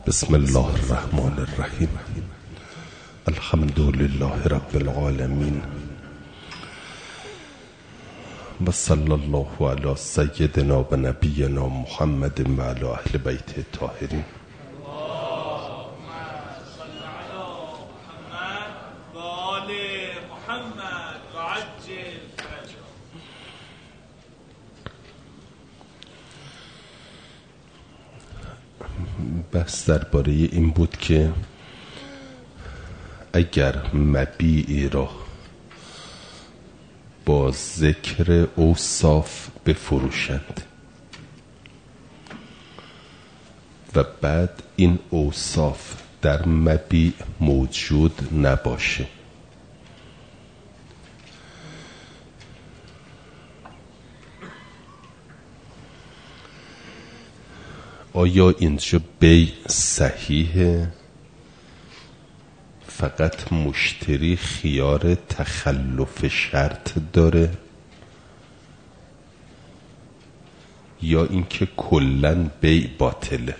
بسم الله الرحمن الرحیم. الحمد لله رب العالمین و صلی الله علی سیدنا و نبینا محمد و علی اهل بیت الطاهرین. بحث درباره این بود که اگر مبیعی را با ذکر اوصاف بفروشند و بعد این اوصاف در مبیع موجود نباشه، آیا اینجا بیع صحیحه؟ فقط مشتری خیار تخلف شرط داره یا اینکه کلاً بیع باطله؟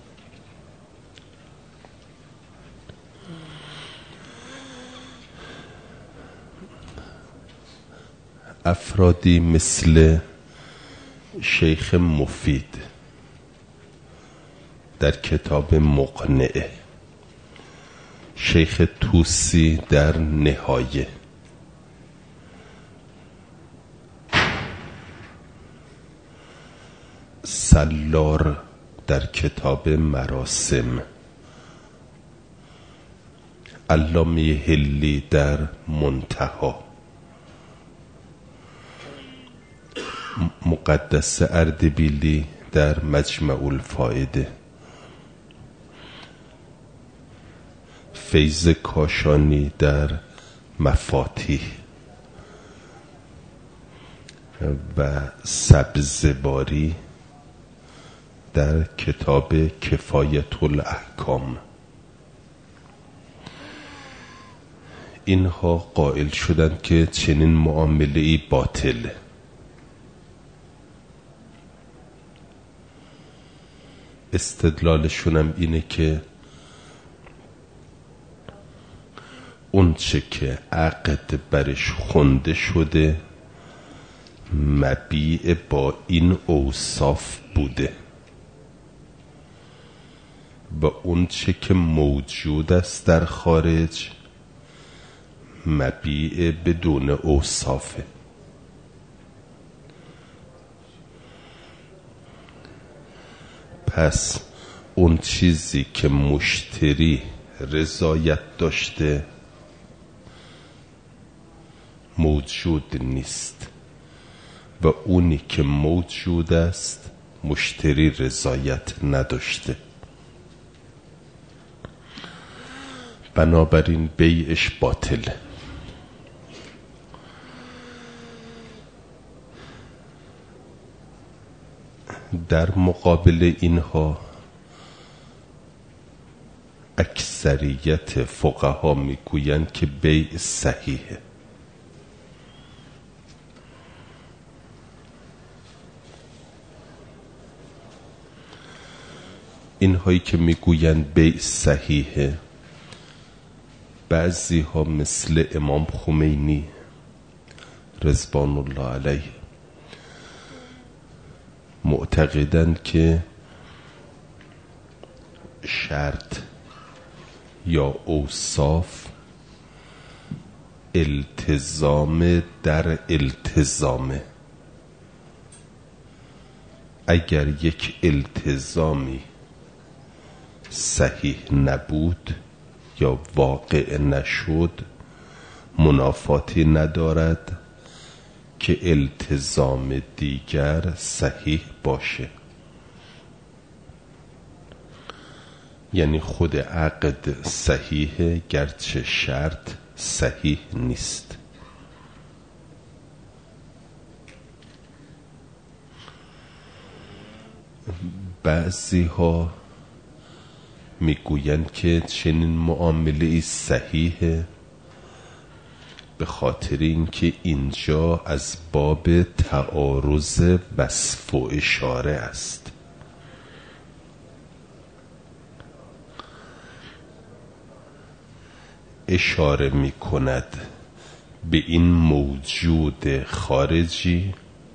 افرادی مثل شیخ مفید در کتاب مقنعه، شیخ توسی در نهایه، سلار در کتاب مراسم، علامه حلی در منتها، مقدس اردبیلی در مجمع الفائده، فیض کاشانی در مفاتیح و سبزواری در کتاب کفایت الاحکام. اینها قائل شدند که چنین معامله‌ای باطله. استدلالشون هم اینه که اون چه که عقد برش خونده شده مبیع با این اوصاف بوده و اون چه که موجود است در خارج مبیع بدون اوصافه. پس اون چیزی که مشتری رضایت داشته موجود نیست و اونی که موجود است مشتری رضایت نداشته، بنابراین بیعش باطله. در مقابل اینها اکثریت فقها میگویند که بیع صحیحه. اینهایی که میگویند بیع صحیحه، بعضی ها مثل امام خمینی رضوان الله علیه معتقدند که شرط یا اوصاف التزام در التزامه. اگر یک التزامی صحیح نبود یا واقع نشد منافاتی ندارد که التزام دیگر صحیح باشه. یعنی خود عقد صحیحه گرچه شرط صحیح نیست. بعضی ها میگویند که چنین معامله صحیحه به خاطر اینکه اینجا از باب تعارض وصف و اشاره است. اشاره می کند به این موجود خارجی،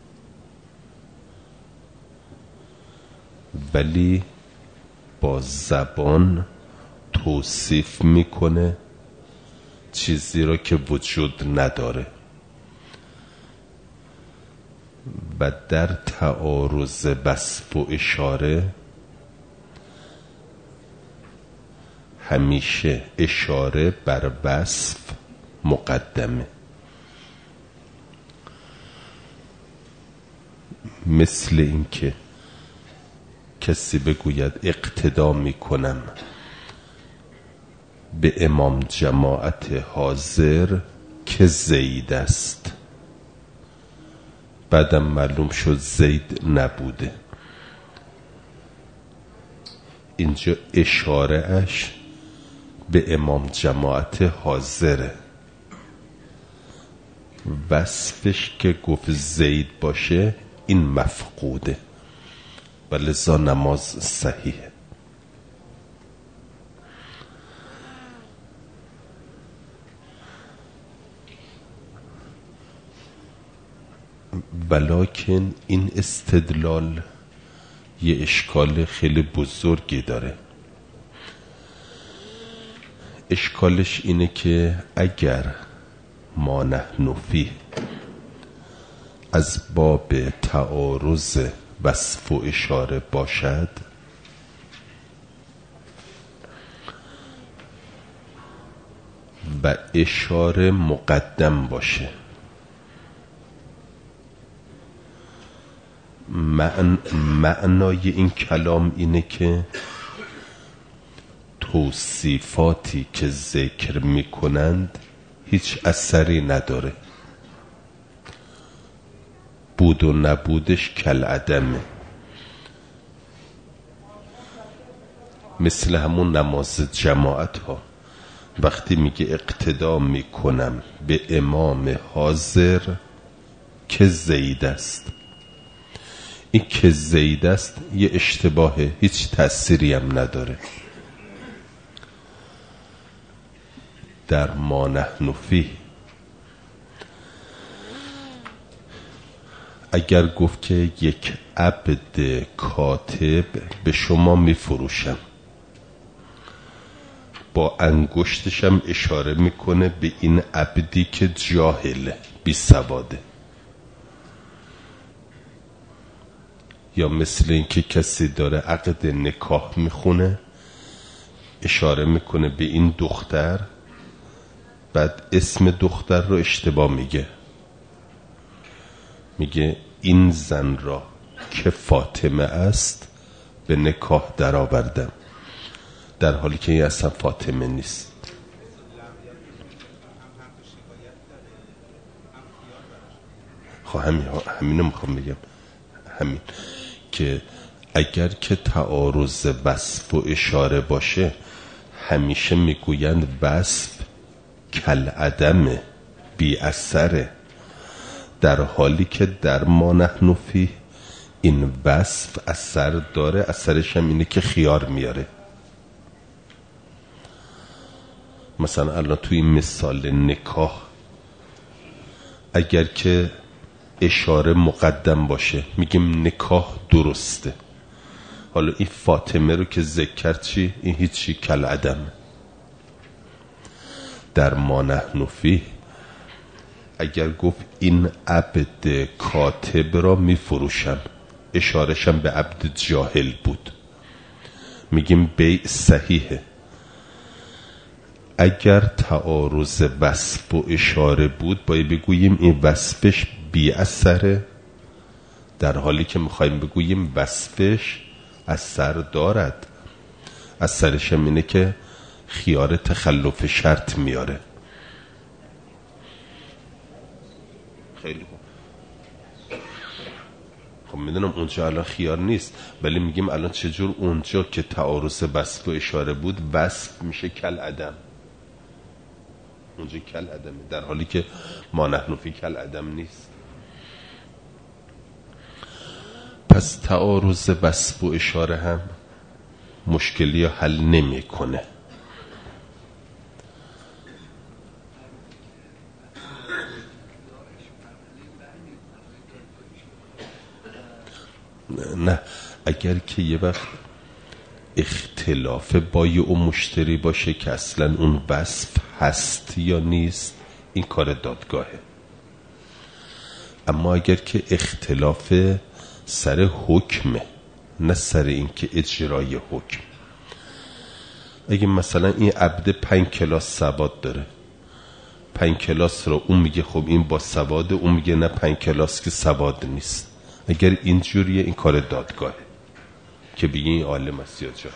ولی با زبان توصیف میکنه چیزی را که وجود نداره و در تعارض وصف و اشاره همیشه اشاره بر وصف مقدمه. مثل این که کسی بگوید اقتدا میکنم به امام جماعت حاضر که زید است، بعدم معلوم شد زید نبوده. اینجا اشاره اش به امام جماعت حاضره، وصفش که گفت زید باشه این مفقوده و لذا نماز صحیحه. ولکن این استدلال یه اشکال خیلی بزرگی داره. اشکالش اینه که اگر ما نحن فیه از باب تعارض وصف و اشاره باشد، و اشاره مقدم باشه، معنای این کلام اینه که توصیفاتی که ذکر میکنند هیچ اثری نداره، بود و نبودش کالعدمه. مثل همون نماز جماعت ها وقتی میگه اقتدا میکنم به امام حاضر که زید است، این که زید است یه اشتباهه، هیچ تأثیری هم نداره. در ما نحن فیه اگر گفت که یک عبد کاتب به شما میفروشم، با انگشتشم اشاره میکنه به این عبدی که جاهله، بی سواده. یا مثل این که کسی داره عقد نکاح میخونه، اشاره میکنه به این دختر، بعد اسم دختر رو اشتباه میگه این زن را که فاطمه است به نکاح در آوردم، در حالی که این اصلا فاطمه نیست. خب همینو میخوام بگم، همین که اگر که تعارض وصف و اشاره باشه همیشه میگویند وصف کالعدم، بی اثره، در حالی که در ما نحن فیه این وصف اثر داره. اثرش هم اینه که خیار میاره. مثلا الان توی این مثال نکاح اگر که اشاره مقدم باشه میگیم نکاح درسته، حالا این فاطمه رو که ذکر کرد چی؟ این هیچی کالعدم. در ما نحن فیه اگر گفت این عبد کاتب را میفروشم، اشارشم به عبد جاهل بود، میگیم بیع صحیحه. اگر تعارض وصف و اشاره بود باید بگوییم این وصفش بی اثره، در حالی که میخوایم بگوییم وصفش اثر دارد. اثرش هم اینه که خیار تخلف شرط میاره. خیلی خوب. خب میدونم اونجا الان خیار نیست، ولی میگیم الان چجور اونجا که تعارض وصف و اشاره بود وصف میشه کالعدم، اونجا کالعدمه، در حالی که ما نحن فی کالعدم نیست. پس تعارض وصف و اشاره هم مشکلی حل نمیکنه. اگر که یه وقت اختلاف بایع و مشتری باشه که اصلا اون وصف هست یا نیست، این کار دادگاهه. اما اگر که اختلاف سر حکمه، نه سر این که اجرای حکم، اگه مثلا این عبد 5 کلاس سواد داره، 5 کلاس رو اون میگه خب این با سواده، اون میگه نه 5 کلاس که سواد نیست، اگر اینجوریه این کار دادگاهه که بگه این عالم است یا جاهل.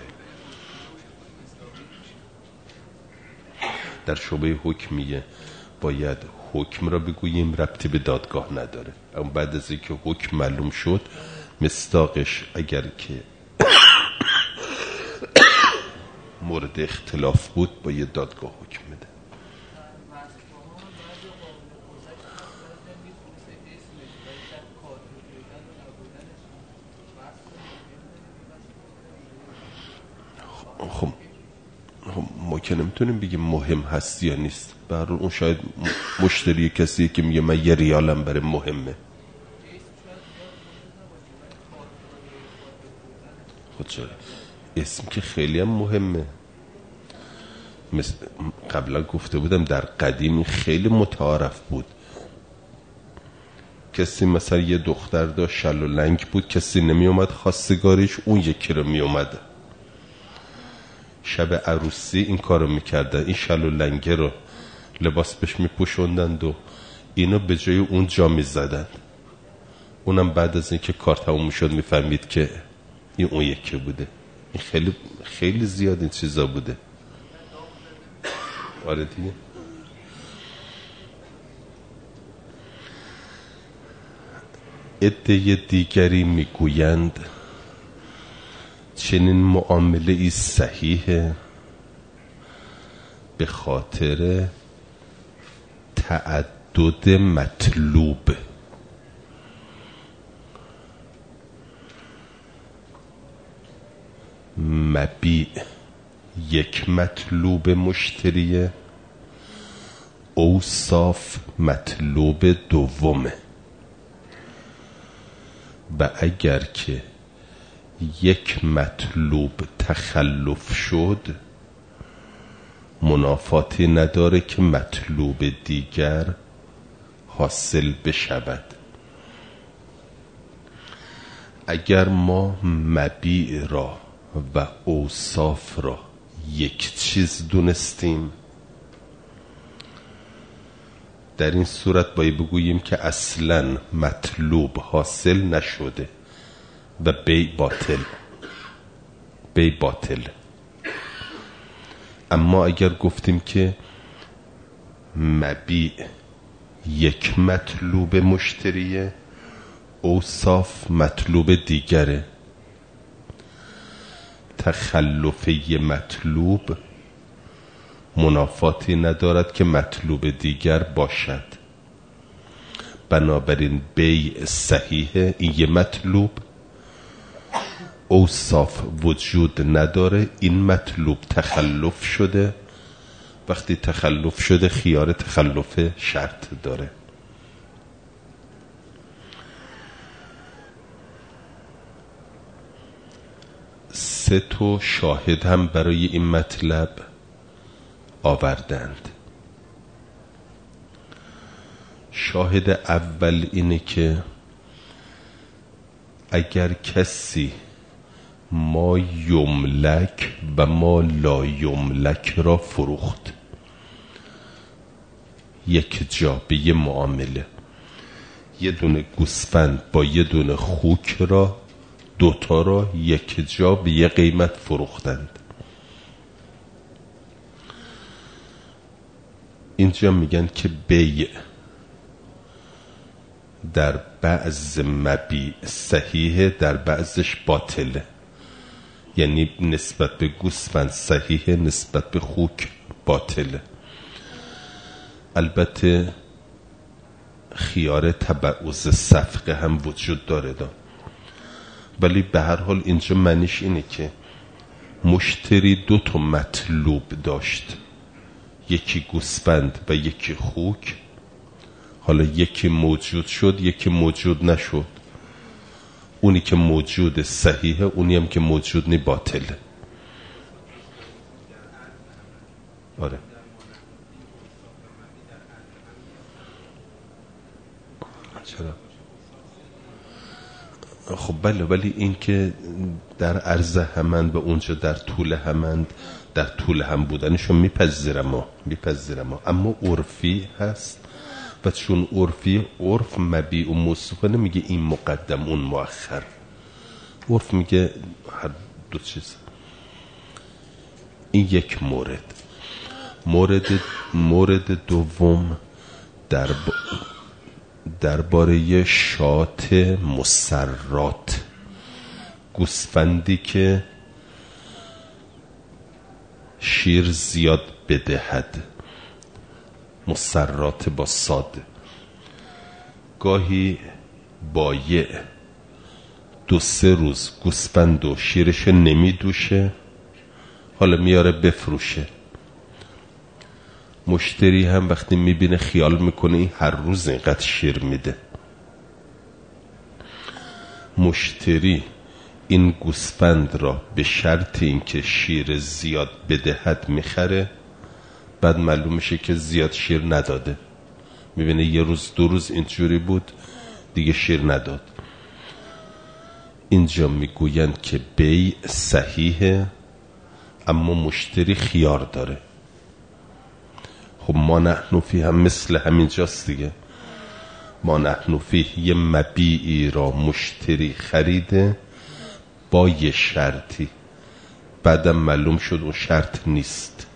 در شعبه حکمیه باید حکم را بگوییم، ربطی به دادگاه نداره. اما بعد از اینکه حکم معلوم شد، مصداقش اگر که مورد اختلاف بود با یه دادگاه حکم بده. خب ما که نمیتونیم بگیم مهم هست یا نیست. برای اون شاید مشتری کسی که میگه من 1 ریالم برای مهمه. خود چرا اسم که خیلی هم مهمه. قبلا گفته بودم در قدیم خیلی متعارف بود. کسی مثلا یه دختر داشت شل و لنگ بود، کسی نمی اومد خواستگاریش، اون یکی رو می اومد شب عروسی این کارو میکردن، این شل و لنگه رو لباس بهش میپوشوندند و اینو به جای اون جا میزدند. اونم بعد از اینکه کار تموم شد میفهمید که این اون یکی بوده. این خیلی خیلی زیاد این چیزا بوده. آره دیگه. عده دیگری میگویند چنین معامله ای صحیحه به خاطر تعدد مطلوب. مبیع 1 مطلوب مشتریه، اوصاف مطلوب دومه. و اگر که 1 مطلوب تخلف شد، منافاتی نداره که مطلوب دیگر حاصل بشود. اگر ما مبیع را و اوصاف را یک چیز دونستیم، در این صورت باید بگوییم که اصلا مطلوب حاصل نشده و بیع باطل. اما اگر گفتیم که مبیع 1 مطلوب مشتریه، اوصاف مطلوب دیگره، تخلف یه مطلوب منافاتی ندارد که مطلوب دیگر باشد. بنابراین بیع صحیحه، این یه مطلوب، اوصاف وجود نداره، این مطلوب تخلف شده. وقتی تخلف شده خیار تخلف شرط داره. سه تا شاهد هم برای این مطلب آوردند. شاهد اول اینه که اگر کسی ما یملک و ما لا یملک را فروخت یک جا به یه معامله، یه دونه گوسفند با یه دونه خوک را، دوتا را یک جا به یه قیمت فروختند، اینجا میگن که بیع در بعض مبیع صحیحه، در بعضش باطله. یعنی نسبت به گوسفند صحیحه، نسبت به خوک باطله. البته خیار تبعوض صفقه هم وجود داره ولی به هر حال اینجا معنیش اینه که مشتری 2 تا مطلوب داشت، یکی گوسفند و یکی خوک. حالا یکی موجود شد، یکی موجود نشد. اونی که موجود صحیحه، اونی هم که موجود نی باطله. آره چرا؟ خب بله، ولی این که در عرض همند به اونجا در طول همند، در طول هم بودنشو میپذیرم، اما عرفی هست و چون عرف مبیع و موصوفه نمیگه این مقدم اون مؤخر. عرف میگه هر دو چیز. این یک مورد دوم درباره شات مسرات، گوسفندی که شیر زیاد بدهد، مسرات با صاد. گاهی بایع 2-3 روز گوسفند و شیرش نمی دوشه، حالا میاره بفروشه. مشتری هم وقتی میبینه خیال میکنه این هر روز اینقدر شیر میده. مشتری این گوسفند را به شرط اینکه شیر زیاد بدهد میخره، بعد معلوم میشه که زیاد شیر نداده. میبینه 1 روز 2 روز اینجوری بود دیگه شیر نداد. اینجا میگویند که بیع صحیحه اما مشتری خیار داره. خب ما نحن فی هم مثل همین جاست دیگه. ما نحن فی یه مبیعی را مشتری خریده با یه شرطی، بعدم معلوم شد اون شرط نیست.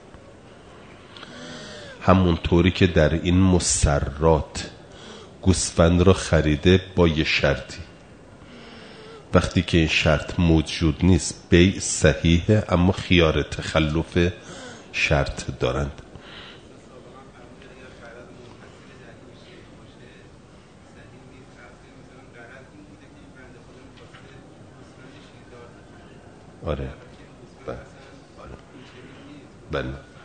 همون طوری که در این مسرات گوسفند را خریده با یه شرطی، وقتی که این شرط موجود نیست بیع صحیحه اما خیار تخلف شرط دارند. آره بله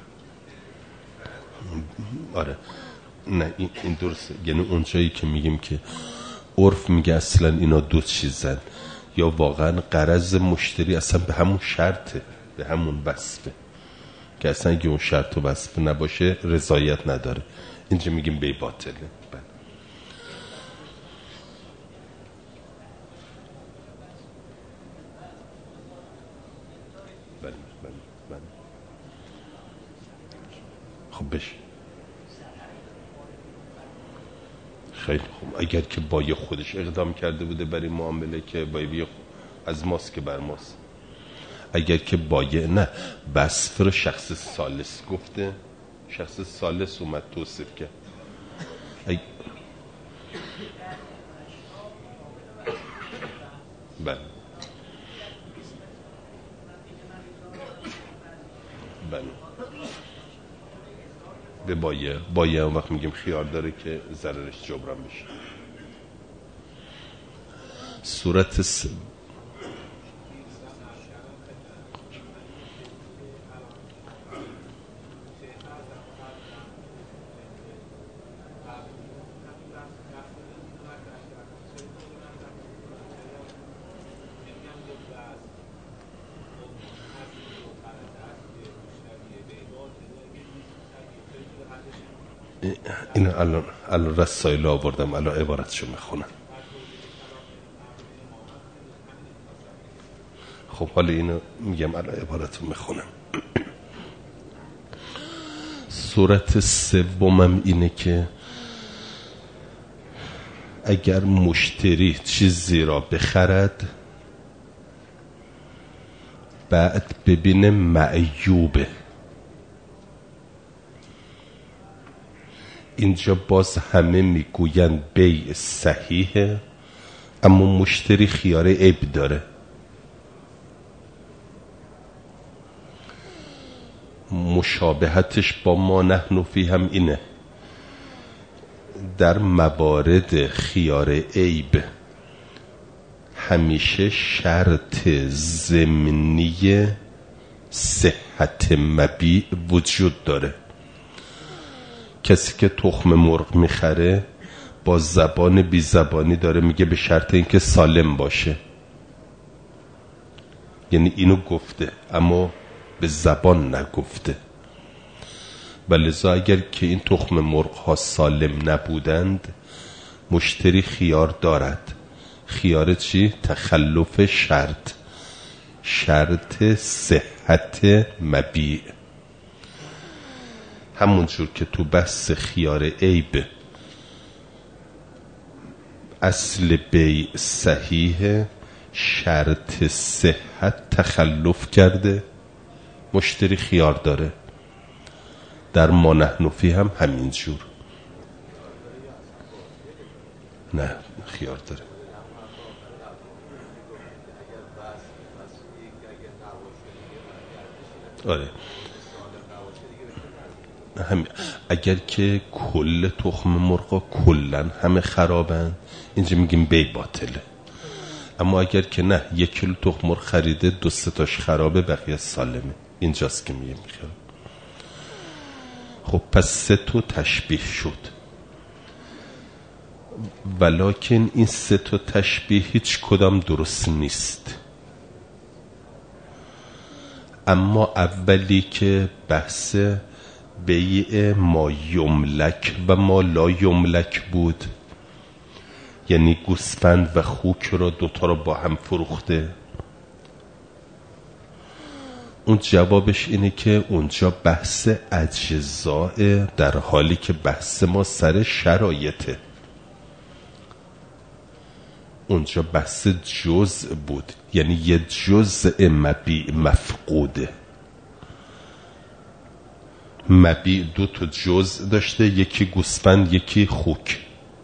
آره نه این درسته. یعنی اونجایی که میگیم که عرف میگه اصلا اینا 2 چیزن، یا واقعا غرض مشتری اصلا به همون شرطه، به همون وصفه که اصلا اگه اون شرط و وصف نباشه رضایت نداره. اینجا میگیم بی باطله. خب بشه خیلی خوب. اگر که بایع خودش اقدام کرده بوده برای معامله که بایع از ماست که بر ماست. اگر که بایع نه، وصف رو شخص ثالث گفته، شخص ثالث اومد توصیف کرد. بله بله به بایع اون وقت میگیم خیار داره که ضررش جبران بشه. صورت این الان رسائل آوردم، الان عبارتشو میخونم. خب حالا اینو میگم، الان عبارتو میخونم. صورت سومم اینه که اگر مشتری چیزی را بخرد بعد ببینه معیوبه، اینجا باز همه میگوین بیع صحیحه اما مشتری خیار عیب داره. مشابهتش با ما نحن فی هم اینه. در موارد خیار عیب همیشه شرط ضمنی صحت مبیع وجود داره. کسی که تخم مرغ میخره با زبان بی زبانی داره میگه به شرط اینکه سالم باشه. یعنی اینو گفته اما به زبان نگفته. و لذا اگر که این تخم مرغ ها سالم نبودند مشتری خیار دارد. خیار چی؟ تخلف شرط، شرط صحت مبیع. همونجور که تو بحث خیار عیب اصل بیع صحیح، شرط صحت تخلف کرده، مشتری خیار داره. در ما نحن فیه هم همینجور. نه خیار داره. آره اگر که کل تخم مرغا کلن همه خرابن اینجا میگیم بی باطله. اما اگر که نه 1 کیلو تخم مرغ خریده 2-3 تاش خرابه بقیه سالمه، اینجاست که میگیم خیار. خب پس 3 تا تشبیه شد، ولکن این 3 تا تشبیه هیچ کدام درست نیست. اما اولی که بحث بیع ما یملک و ما لا یملک بود، یعنی گوسفند و خوک را دوتا را با هم فروخته، اون جوابش اینه که اونجا بحث اجزاء، در حالی که بحث ما سر شرایطه. اونجا بحث جزء بود، یعنی یه جزء مبیع مفقوده. مبیع 2 تا جزء داشته، یکی گوسفند یکی خوک.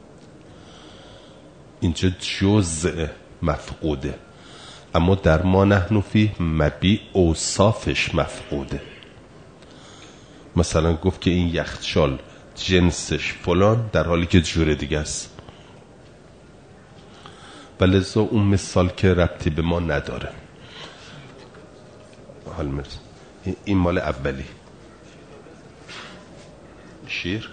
اینجا جزء مفقوده. اما در ما نحن فیه مبیع اوصافش مفقوده. مثلا گفت که این یخچال جنسش فلان در حالی که جور دیگه است. ولذا اون مثال که ربطی به ما نداره. حال مرز این مال اولی شیر.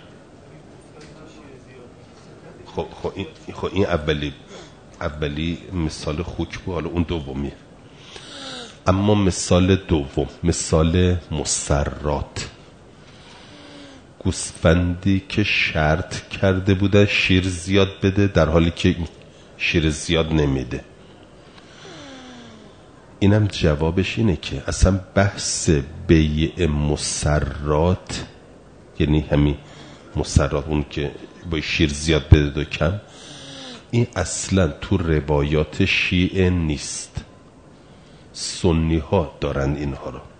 خب این اولی مثال خوک بود، حالا اون دومیه. اما مثال دوم مثال مسرات، گوسفندی که شرط کرده بوده شیر زیاد بده در حالی که شیر زیاد نمیده. اینم جوابش اینه که اصلا بحث بیع مسرات، یعنی همین مسرات اون که با شیر زیاد بده دو کم، این اصلا تو روایات شیعه نیست. سنی ها دارن اینها رو.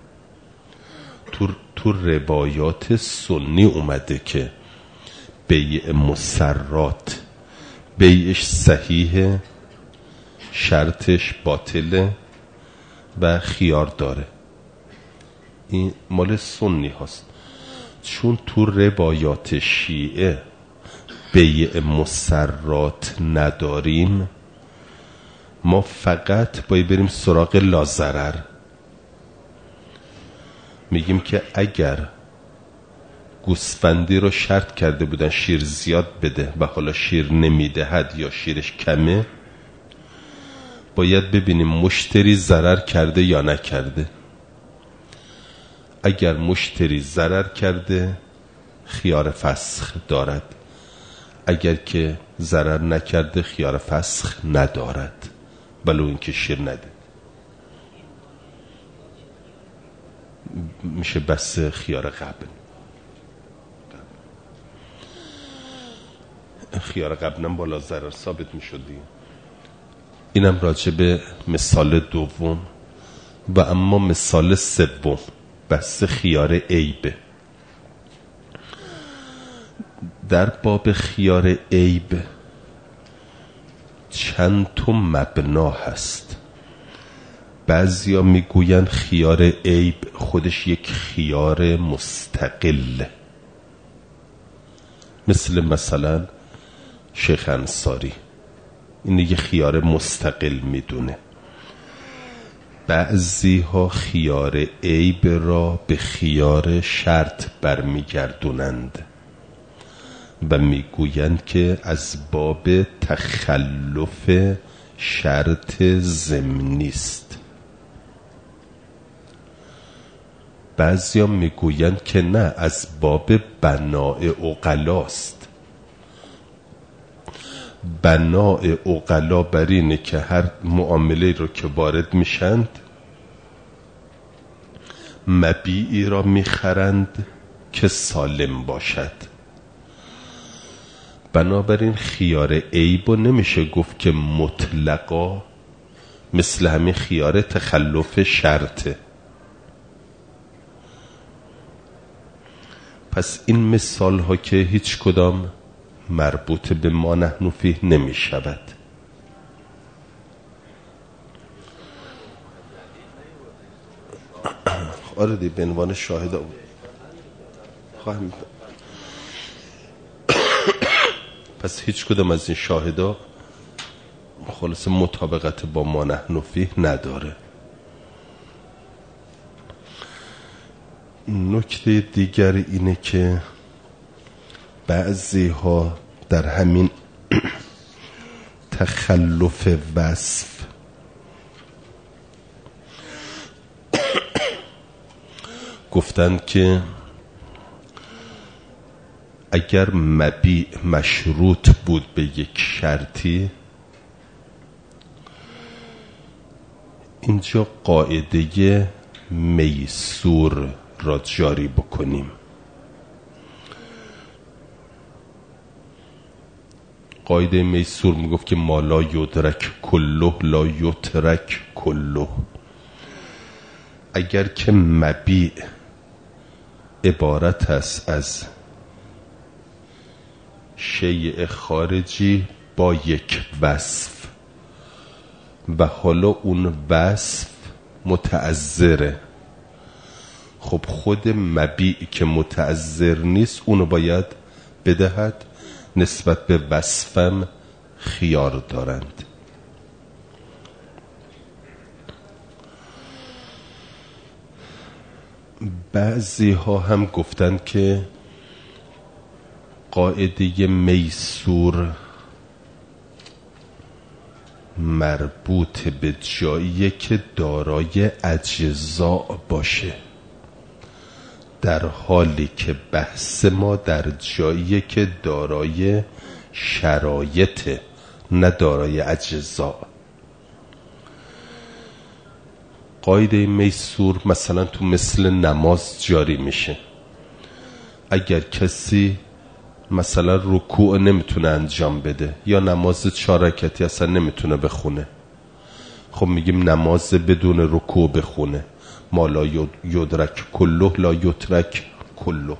تو روایات سنی اومده که بیع مسرات بیعش صحیحه، شرطش باطله و خیار داره. این مال سنی هاست. چون تو روایات شیعه بیع مسرات نداریم، ما فقط باید بریم سراغ لازرر. میگیم که اگر گوسفندی رو شرط کرده بودن شیر زیاد بده و حالا شیر نمیدهد یا شیرش کمه، باید ببینیم مشتری ضرر کرده یا نکرده. اگر مشتری ضرر کرده خیار فسخ دارد، اگر که ضرر نکرده خیار فسخ ندارد، ولو اینکه شیر نده. میشه بس خیار قبل. خیار قبلم بالا ضرر ثابت میشدی. اینم راجع به مثال دوم. و اما مثال سوم بس خیار عیبه. در باب خیار عیب چند تا مبنا هست. بعضیا میگوین خیار عیب خودش یک خیار مستقل، مثلا شیخ انصاری این یه خیار مستقل میدونه. بعضی ها خیار عیب را به خیار شرط برمیگردونند و میگویند که از باب تخلف شرط ضمنی است. بعضیا میگویند که نه، از باب بناء عقلاست. بناء عقلا بر اینه که هر معامله رو که وارد میشند مبیعی را میخرند که سالم باشد. بنابراین خیار عیب نمیشه گفت که مطلقا مثل همین خیار تخلف شرطه. پس این مثال ها که هیچ کدام مربوط به ما نحن فیه نمی شود. آره دی به عنوان شاهد خواهم. پس هیچ کدام از این شاهدا خلاص مطابقت با ما نحن فیه نداره. نکته دیگر اینه که بعضی ها در همین تخلف وصف گفتند که اگر مبیع مشروط بود به یک شرطی، اینجا قاعده میسور را جاری بکنیم. قاعده میسور میگفت که ما لا یدرک کله لا یترک کله. اگر که مبیع عبارت است از شیء خارجی با یک وصف و حالا اون وصف متعذره، خب خود مبیع که متعذر نیست اونو باید بدهد، نسبت به وصفم خیار دارند. بعضی ها هم گفتند که قاعده میسور مربوط به جایی که دارای اجزا باشه، در حالی که بحث ما در جایی که دارای شرایط نه دارای اجزا. قاعده میسور مثلا تو مثل نماز جاری میشه. اگر کسی مثلا رکوع نمیتونه انجام بده یا نماز 4 رکعتی اصلا نمیتونه بخونه، خب میگیم نماز بدون رکوع بخونه. ما لا یدرک کله لا یترک کله.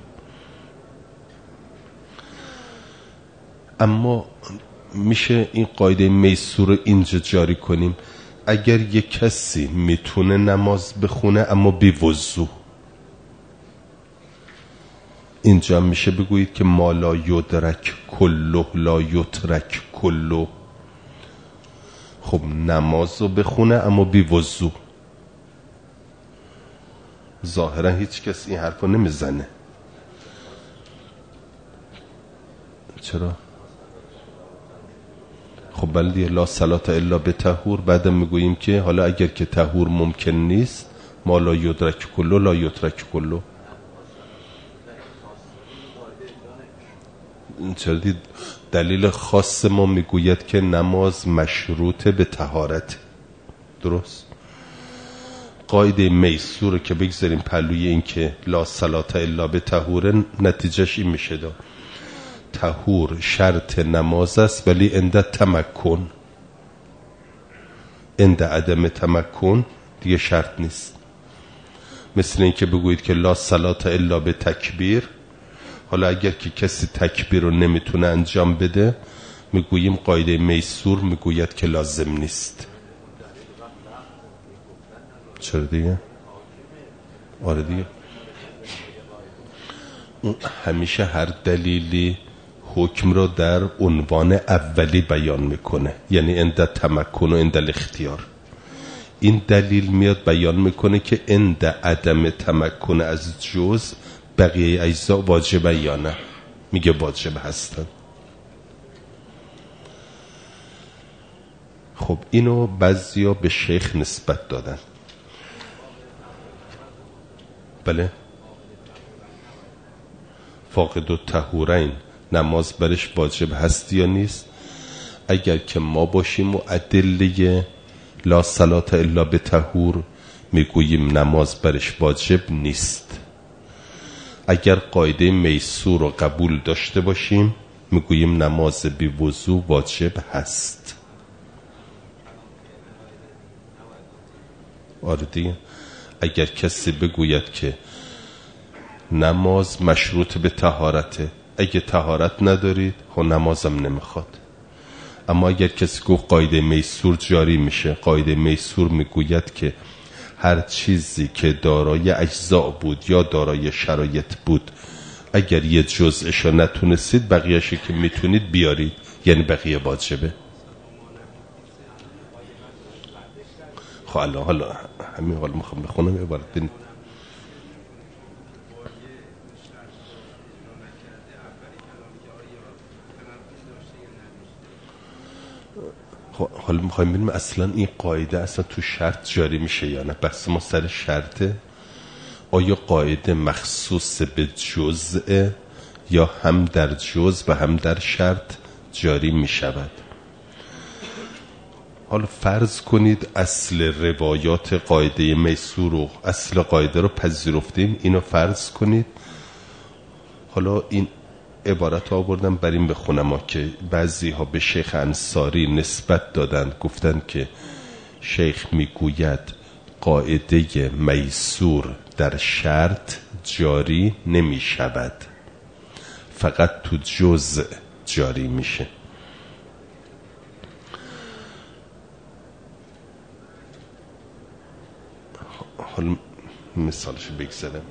اما میشه این قاعده میسور رو اینجا جاری کنیم اگر یک کسی میتونه نماز بخونه اما بی وضو، اینجا میشه بگویید که ما لا یدرک کله لا یترک کله. خب نماز رو بخونه اما بی وضو، ظاهرا هیچ کس این حرف رو نمیزنه. چرا؟ خب بلدی لا صلاة الا بطهور. بعدم میگوییم که حالا اگر که طهور ممکن نیست ما لا یدرک کله لا یترک کله. چرا دید دلیل خاص ما میگوید که نماز مشروط به طهارت. درست؟ قاعده میسور که بگذاریم پلوی این که لا صلاة الا بطهور، نتیجهش این میشه دا طهور شرط نماز است ولی عند تمکن، عند عدم تمکن دیگه شرط نیست. مثل این که بگویید که لا صلاة الا بتکبیر، حالا اگر که کسی تکبیر رو نمیتونه انجام بده میگوییم قاعده میسور میگوید که لازم نیست. چرا دیگه؟ آره دیگه، اون همیشه هر دلیلی حکم رو در عنوان اولی بیان میکنه، یعنی عند تمکن و عند الاختیار. این دلیل میاد بیان میکنه که عند عدم تمکن از جز بقیه اجزا واجبه یا نه، میگه واجب هستن. خب اینو بعضیا به شیخ نسبت دادن. بله، فاقد الطهورین نماز برش واجب هست یا نیست؟ اگر که ما باشیم و ادله لا صلاة الا بطهور میگوییم نماز برش واجب نیست. اگر قاعده میسور رو قبول داشته باشیم میگوییم نماز بی وضو واجب هست. آره دیگه، اگر کسی بگوید که نماز مشروط به طهارته، اگه طهارت ندارید خب نمازم نمیخواد. اما اگر کسی گفت قاعده میسور جاری میشه، قاعده میسور میگوید که هر چیزی که دارای اجزاء بود یا دارای شرایط بود، اگر یه جزءشو نتونستید بقیه‌شو که میتونید بیارید، یعنی بقیه واجبه. خب حالا همین حال میخوام بخونم عبارت بین. حالا میخوایم ببینیم اصلا این قاعده اصلا تو شرط جاری میشه یا نه. بحث ما سر شرطه. آیا قاعده مخصوص به جزء یا هم در جزء و هم در شرط جاری میشود؟ حالا فرض کنید اصل روایات قاعده میسور و اصل قاعده رو پذیرفتیم، اینو فرض کنید. حالا این عبارت آوردم بر این بخونم که بعضی ها به شیخ انصاری نسبت دادن، گفتن که شیخ میگوید قاعده میسور در شرط جاری نمی شود، فقط تو جزء جاری میشه. حالا مثالش بگذارم.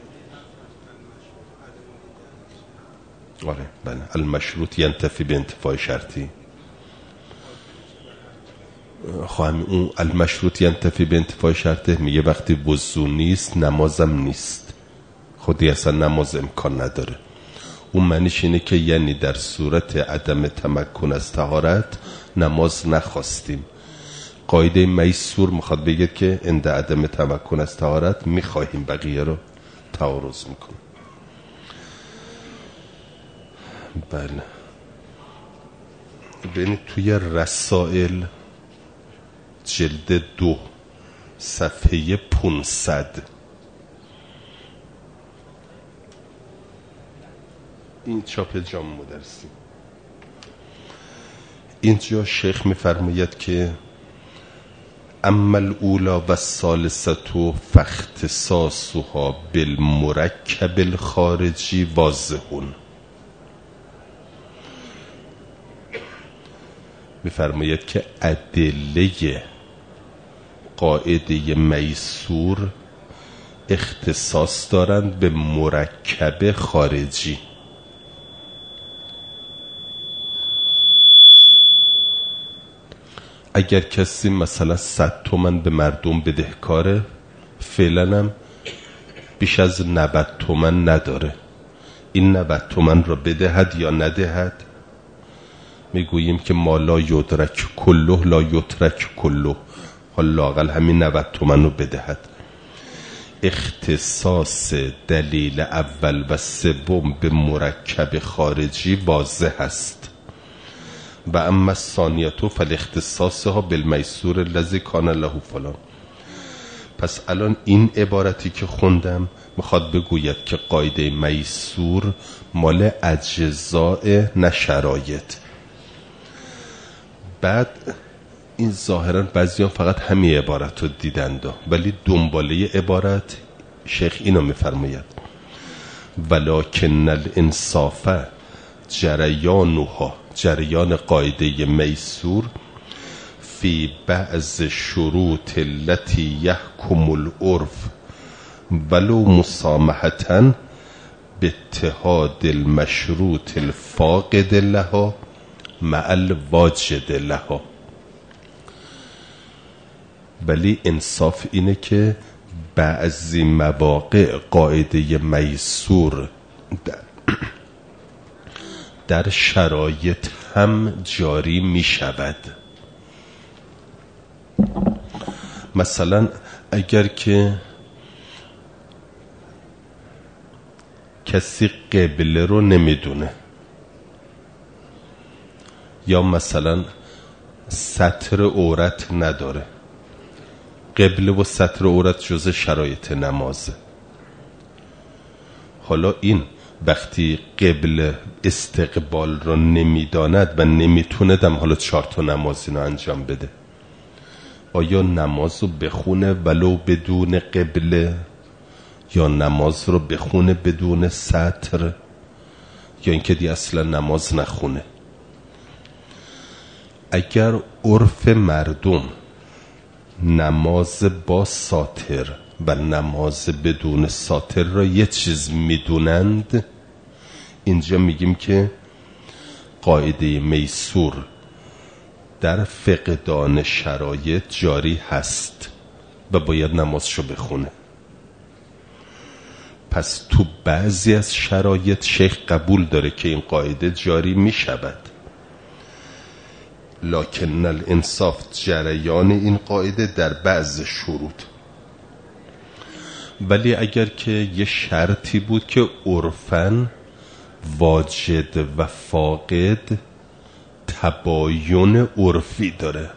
آره بله، المشروط ینتفی به انتفاع شرطی. خواهم اون المشروط ینتفی به انتفاع شرطه میگه وقتی وضو نیست نمازم نیست، خودی اصلا نماز امکان نداره. اون معنیش اینه که یعنی در صورت عدم تمکن از طهارت نماز نخواستیم. قاعده میسور میخواد بگه که عند عدم تمکن از طهارت میخواهیم بقیه رو تعارض میکنیم. بله ببینید توی رسائل جلد 2 صفحه 500 این چاپ جام مدرسی، اینجا شیخ میفرماید که اما الاولا و الثالثه فاختصاصها بالمرکب الخارجی واضحون. میفرماید که ادله قاعده میسور اختصاص دارند به مرکب خارجی. اگر کسی مثلا 100 تومن به مردم بدهکاره، فعلا هم بیش از 90 تومن نداره، این 90 تومن را بدهد یا ندهد؟ میگوییم که ما لا یدرک کله لا یترک کله، حالا لااقل همین 90 تومن رو بدهد. اختصاص دلیل اول و سوم به مرکب خارجی واضح است. و اما ثانیتو فالاختصاصها بالمیسور الذی کان له فلان. پس الان این عبارتی که خوندم میخواد بگوید که قاعده میسور مال اجزاء نه شرایط. بعد این ظاهرا بعضیان فقط همین عبارت رو دیدند، ولی دنباله عبارت شیخ اینو میفرماید ولکن الانصاف جریانها، جریان قاعده میسور فی بعض شروط التي يحكم العرف ولو مسامحة باتحاد المشروط الفاقد لها مع الواجد لها. ولی انصاف اینه که بعضی مواقع قاعده میسور در شرایط هم جاری می شود. مثلا اگر که کسی قبله رو نمیدونه یا مثلا ستر عورت نداره. قبله و ستر عورت جز شرایط نمازه. حالا این وقتی قبله استقبال رو نمیداند و نمیتونه دم حالا 4 نماز اینو انجام بده، آیا نماز رو بخونه ولو بدون قبله یا نماز رو بخونه بدون ستر یا اینکه دی اصلا نماز نخونه؟ اگر عرف مردم نماز با ساتر و نماز بدون ساتر را یه چیز میدونند، اینجا میگیم که قاعده میسور در فقدان شرایط جاری هست و باید نمازشو بخونه. پس تو بعضی از شرایط شیخ قبول داره که این قاعده جاری میشود، لکن الانصاف جریان این قاعده در بعض شروط. ولی اگر که یه شرطی بود که عرفاً واجد و فاقد تباین عرفی داره،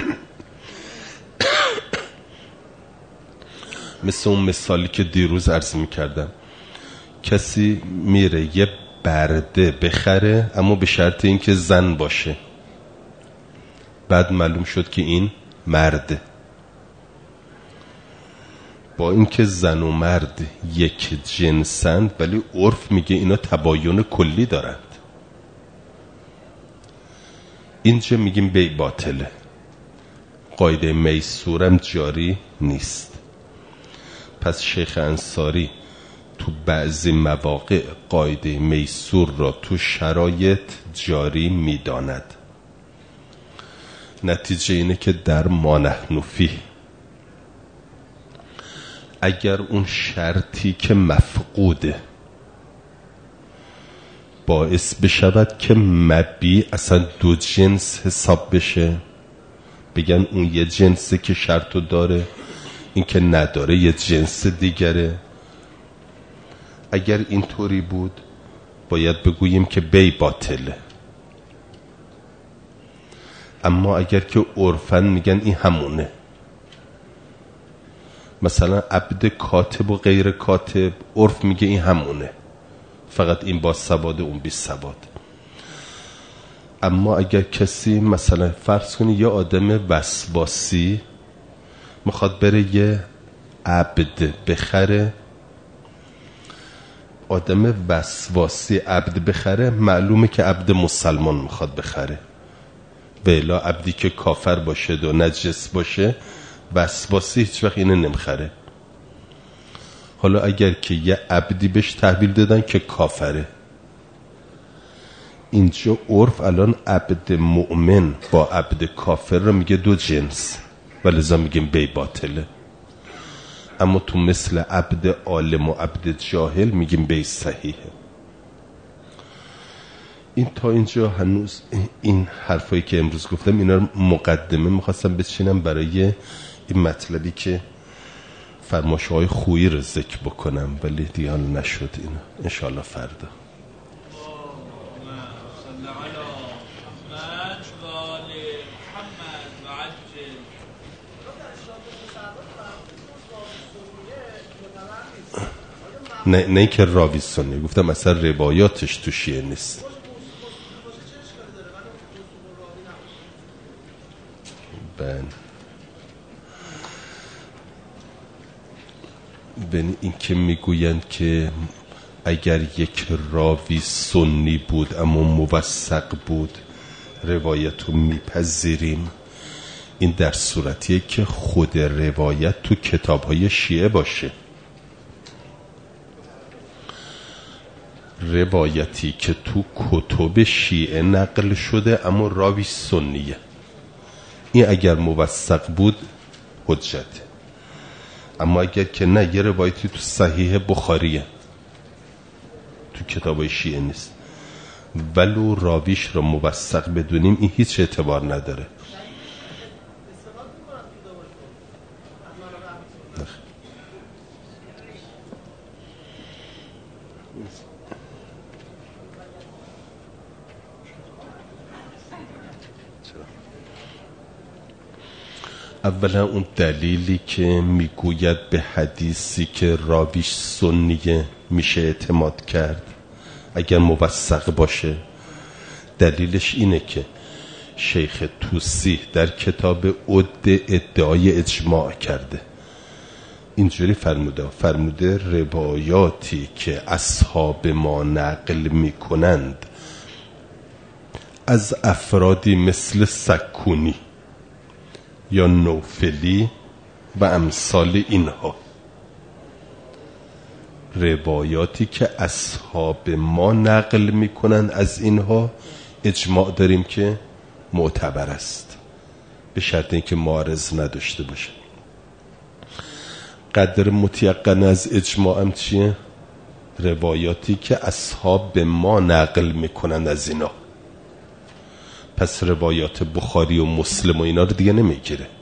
مثل اون مثالی که دیروز عرض میکردم، کسی میره یه برده بخره اما به شرط اینکه زن باشه، بعد معلوم شد که این مرده. با اینکه زن و مرد یک جنسند ولی عرف میگه اینا تباین کلی دارند. اینجا میگیم بی باطله، قاعده میسورم جاری نیست. پس شیخ انصاری تو بعضی مواقع قاعده میسور را تو شرایط جاری میداند. نتیجه اینه که در ما نحن فیه اگر اون شرطی که مفقوده باعث بشود که مبی اصلا دو جنس حساب بشه، بگن اون یه جنسه که شرطو داره، این که نداره یه جنس دیگره، اگر اینطوری بود باید بگوییم که بی باطله. اما اگر که عرفاً میگن این همونه، مثلا عبد کاتب و غیر کاتب، عرف میگه این همونه، فقط این با سواد اون بی سواد. اما اگر کسی مثلا فرض کنی یه آدم وسواسی میخواد بره یه عبد بخره، آدم وسواسی عبد بخره معلومه که عبد مسلمان میخواد بخره، و الا عبدی که کافر باشه و نجس باشه وسواسی هیچ وقت اینه نمیخره. حالا اگر که یه عبدی بهش تحویل دادن که کافره، اینجا عرف الان عبد مؤمن با عبد کافر رو میگه دو جنس و لذا میگیم بی باطله. اما تو مثل عبد عالم و عبد جاهل میگیم بی صحیحه. این تا اینجا هنوز این حرفایی که امروز گفتم اینا رو مقدمه میخواستم بچینم برای این مطلبی که فرمایش‌های خویی رو ذکر بکنم، ولی دیگه نشد. اینا انشاءالله فردا. نه که راوی سنی، گفتم اصلا روایاتش تو شیعه نیست. بن این که میگویند که اگر یک راوی سنی بود اما موثق بود روایت رو میپذیریم، این در صورتیه که خود روایت تو کتاب‌های شیعه باشه. روایتی که تو کتب شیعه نقل شده اما راوی سنیه، این اگر موثق بود حجته. اما اگر که نه، یه روایتی تو صحیح بخاریه تو کتاب شیعه نیست، ولو راویش رو موثق بدونیم این هیچ اعتبار نداره. اولا اون دلیلی که میگوید به حدیثی که راویش سنیه میشه اعتماد کرد اگر موثق باشه، دلیلش اینه که شیخ طوسی در کتاب عد ادعای اجماع کرده. اینجوری فرموده روایاتی که اصحاب ما نقل میکنند از افرادی مثل سکونی یا نوفلی و امثال اینها، روایاتی که اصحاب ما نقل میکنن از اینها اجماع داریم که معتبر است، به شرط اینکه معارض نداشته باشه. قدر متیقن از اجماع هم چیه؟ روایاتی که اصحاب ما نقل میکنن از اینا. پس روایات بخاری و مسلم و اینا رو دیگه نمیگیره.